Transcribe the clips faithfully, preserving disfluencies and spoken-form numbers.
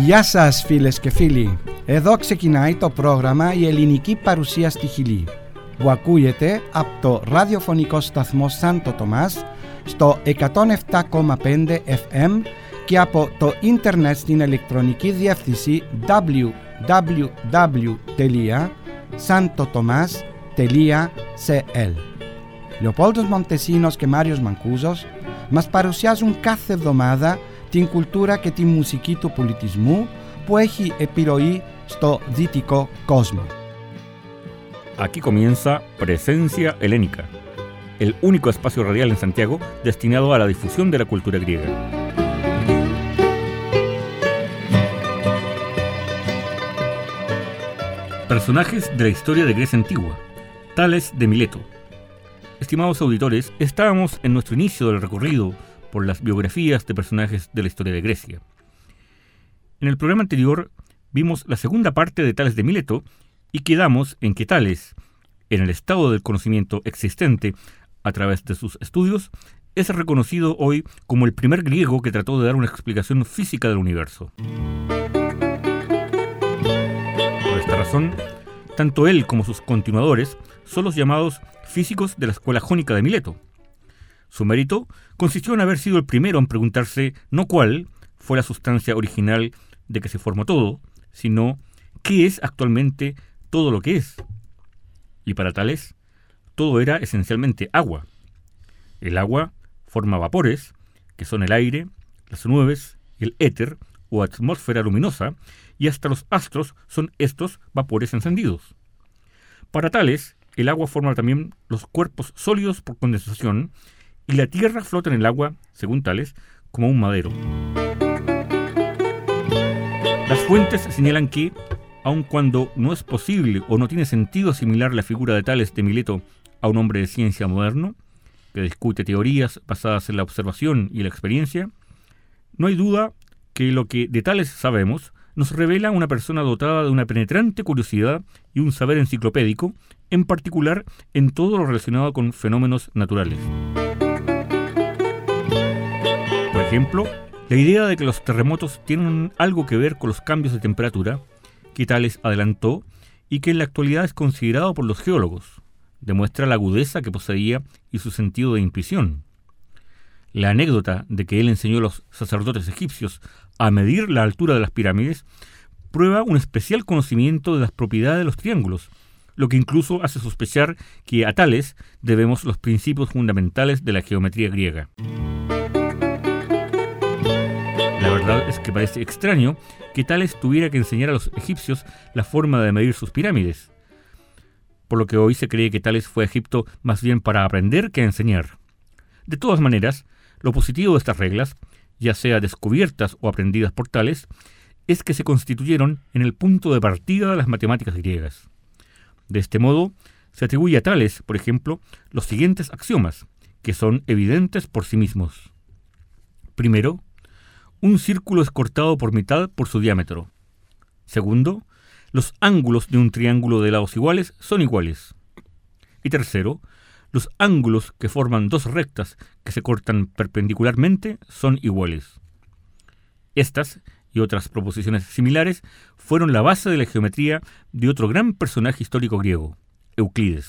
Γεια σας φίλες και φίλοι. Εδώ ξεκινάει το πρόγραμμα «Η ελληνική παρουσία στη Χιλή» που ακούγεται από το ραδιοφωνικό σταθμό Σάντο Τομάς στο εκατόν επτά κόμμα πέντε εφ εμ και από το ίντερνετ στην ηλεκτρονική διεύθυνση double-u double-u double-u τελεία santo tomas τελεία c l. Λεοπόλδος Μοντεσίνος και Μάριος Μανκούζος μας παρουσιάζουν κάθε εβδομάδα την κουλτούρα και τη μουσική του πολιτισμού που έχει επιρροή στο δυτικό κόσμο. Aquí comienza Presencia Helénica, el único espacio radial en Santiago destinado a la difusión de la cultura griega. Personajes de la historia de Grecia antigua, Tales de Mileto. Estimados auditores, estábamos en nuestro inicio del recorrido por las biografías de personajes de la historia de Grecia. En el programa anterior vimos la segunda parte de Tales de Mileto y quedamos en que Tales, en el estado del conocimiento existente a través de sus estudios, es reconocido hoy como el primer griego que trató de dar una explicación física del universo. Por esta razón, tanto él como sus continuadores son los llamados físicos de la escuela jónica de Mileto. Su mérito consistió en haber sido el primero en preguntarse no cuál fue la sustancia original de que se formó todo, sino qué es actualmente todo lo que es. Y para Tales, todo era esencialmente agua. El agua forma vapores, que son el aire, las nubes, el éter o atmósfera luminosa, y hasta los astros son estos vapores encendidos. Para Tales, el agua forma también los cuerpos sólidos por condensación, y la tierra flota en el agua, según Tales, como un madero. Las fuentes señalan que, aun cuando no es posible o no tiene sentido asimilar la figura de Tales de Mileto a un hombre de ciencia moderno, que discute teorías basadas en la observación y la experiencia, no hay duda que lo que de Tales sabemos nos revela una persona dotada de una penetrante curiosidad y un saber enciclopédico, en particular en todo lo relacionado con fenómenos naturales. Por ejemplo, la idea de que los terremotos tienen algo que ver con los cambios de temperatura, que Tales adelantó y que en la actualidad es considerado por los geólogos, demuestra la agudeza que poseía y su sentido de intuición. La anécdota de que él enseñó a los sacerdotes egipcios a medir la altura de las pirámides prueba un especial conocimiento de las propiedades de los triángulos, lo que incluso hace sospechar que a Tales debemos los principios fundamentales de la geometría griega. La verdad es que parece extraño que Tales tuviera que enseñar a los egipcios la forma de medir sus pirámides, por lo que hoy se cree que Tales fue a Egipto más bien para aprender que a enseñar. De todas maneras, lo positivo de estas reglas, ya sea descubiertas o aprendidas por Tales, es que se constituyeron en el punto de partida de las matemáticas griegas. De este modo, se atribuye a Tales, por ejemplo, los siguientes axiomas, que son evidentes por sí mismos. Primero, un círculo es cortado por mitad por su diámetro. Segundo, los ángulos de un triángulo de lados iguales son iguales. Y tercero, los ángulos que forman dos rectas que se cortan perpendicularmente son iguales. Estas y otras proposiciones similares fueron la base de la geometría de otro gran personaje histórico griego, Euclides.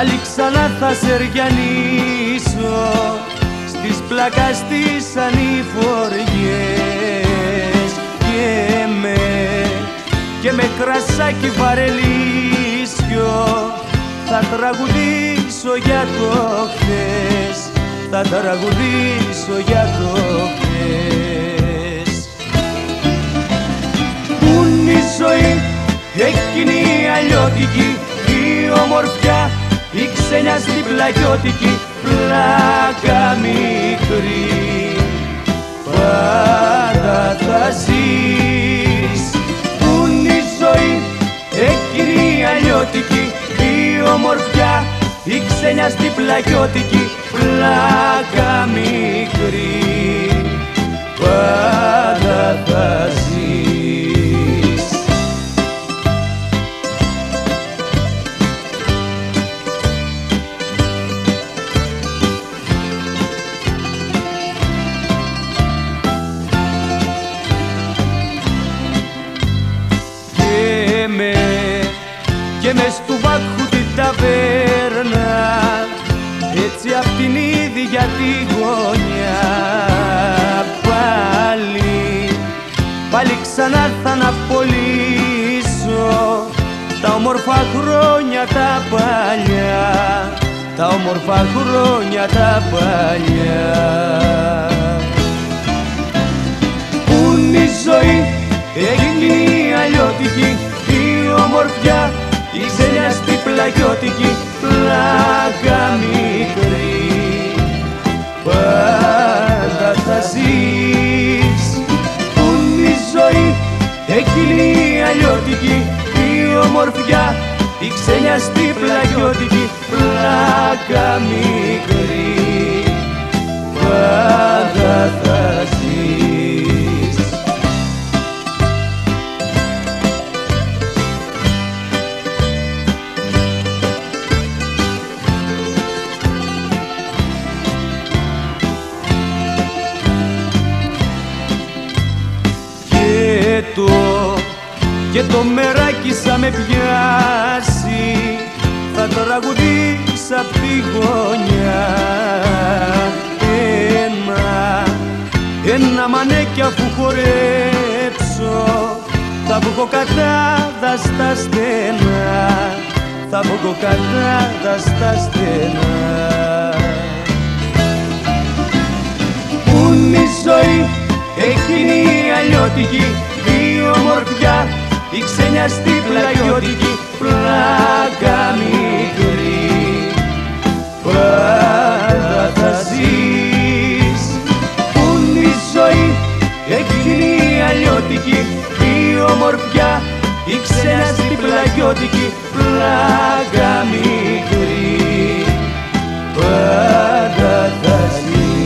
πάλι ξανά θα σεριανίσω στις πλάκας τις ανηφοριές και με, και με κρασάκι βαρελίσιο θα τραγουδήσω για το χθες, θα τραγουδήσω για το χθες. Πού είναι η ζωή εκείνη η αλλιώτικη, η ομορφιά, η ξένια στην πλαγιώτικη πλάκα μικρή, πάντα θα ζεις. Πού είναι η ζωή εκείνη η αλλιώτικη, η ομορφιά, η ξένια στην πλαγιώτικη πλάκα μικρή, πάντα θα ζεις. Και μες του βάκχου την ταβέρνα, έτσι απ' την ίδια τη γωνιά, πάλι, πάλι ξανά θα αναπολύσω τα όμορφα χρόνια τα παλιά, τα όμορφα χρόνια τα παλιά. Πού είναι η ζωή εκείνη η αλλιώτικη, η ομορφιά, η ξένια στην πλαγιώτικη πλάκα μικρή, πάντα θα ζεις. Πού είναι η ζωή εκείνη η αλλιώτικη, η ομορφιά, η ξένια στην πλαγιώτικη πλάκα μικρή, πάντα θα ζεις. Και το μεράκι σαν με πιάσει, θα τραγουδήσω απ' τη γωνιά. Ένα, ένα μανέκι αφού χορέψω, θα βγω κατάδα στα στενά, θα βγω κατάδα στα στενά. Πού είναι η ζωή εκείνη η αλλιώτικη, η ομορφιά, η ξένια στην πλαγιώτικη πλάκα μικρή, πάντα θα ζεις. Πού είναι η ζωή εκείνη η αλλιώτικη, η ομορφιά, η ξένια στην πλαγιώτικη πλάκα μικρή, πάντα θα ζεις.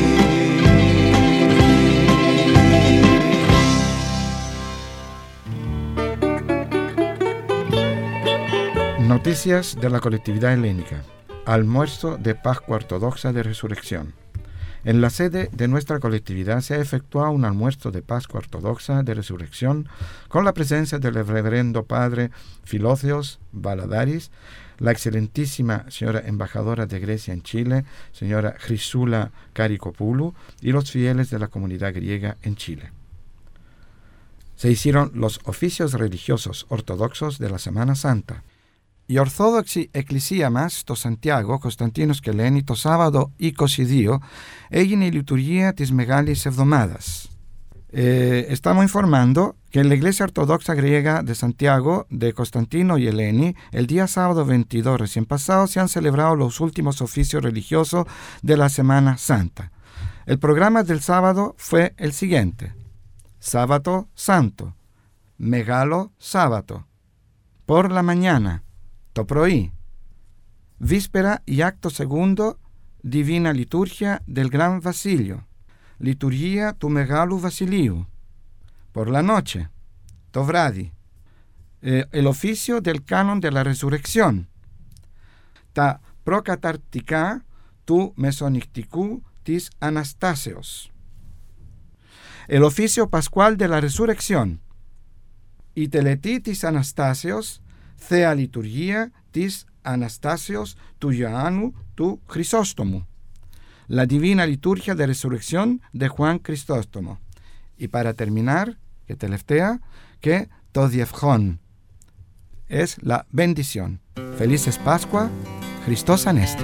Noticias de la colectividad helénica. Almuerzo de Pascua Ortodoxa de Resurrección. En la sede de nuestra colectividad se ha efectuado un almuerzo de Pascua Ortodoxa de Resurrección con la presencia del reverendo padre Filóceos Valadaris, la excelentísima señora embajadora de Grecia en Chile, señora Chrysula Karikopoulou, y los fieles de la comunidad griega en Chile. Se hicieron los oficios religiosos ortodoxos de la Semana Santa. Η Ορθόδοξη Εκκλησία μας στο Σαντιάγο, Κωνσταντίνος Κελένη, το Σάββατο είκοσι δύο έγινε η λειτουργία της Μεγάλης Εβδομάδας. Eh, estamos informando que en la Iglesia Ortodoxa Griega de Santiago de Constantino y Eleni, el día sábado veintidós recién pasado, se han celebrado los últimos oficios religiosos de la Semana Santa. El programa del sábado fue el siguiente: Sábado Santo, Megalo Sábado, por la mañana, το πρωί, víspera y acto segundo, Divina Liturgia del Gran Vasilio, liturgia του Μεγάλου Βασιλείου, por la noche, το βράδυ, eh, el oficio del canon de la resurrección, τα προκαταρτικά του μεσονυχτικού της Αναστάσεως, el oficio pascual de la resurrección, η τελετή της Αναστάσεως, θεία λειτουργία της Αναστάσεως του Ιωάννου του Χρυσόστομου. La Divina Liturgia de Resurrección de Juan Crisóstomo. Y para terminar, que τελευταία, que το διευχόν es la bendición. Felices Pascua, Χριστός Ανέστη.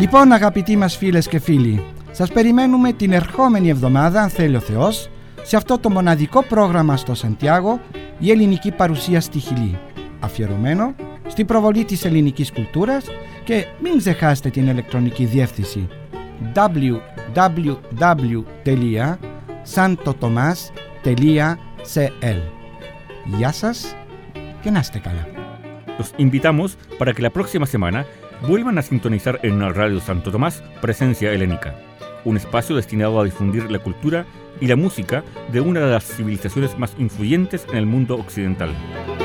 Λοιπόν, αγαπητοί μας φίλες και φίλοι, σας περιμένουμε την ερχόμενη εβδομάδα, αν θέλει ο Θεός, σε αυτό το μοναδικό πρόγραμμα στο Σαντιάγο, η ελληνική παρουσία στη Χιλή, αφιερωμένο στην προβολή της ελληνικής κουλτούρας, και μην ξεχάσετε την ηλεκτρονική διεύθυνση double-u double-u double-u τελεία santotomas τελεία c l. Γεια σας και να είστε καλά. Los invitamos para que la próxima semana vuelvan a sintonizar en Radio Santo Tomás Presencia Helénica, un espacio destinado a difundir la cultura y la música de una de las civilizaciones más influyentes en el mundo occidental.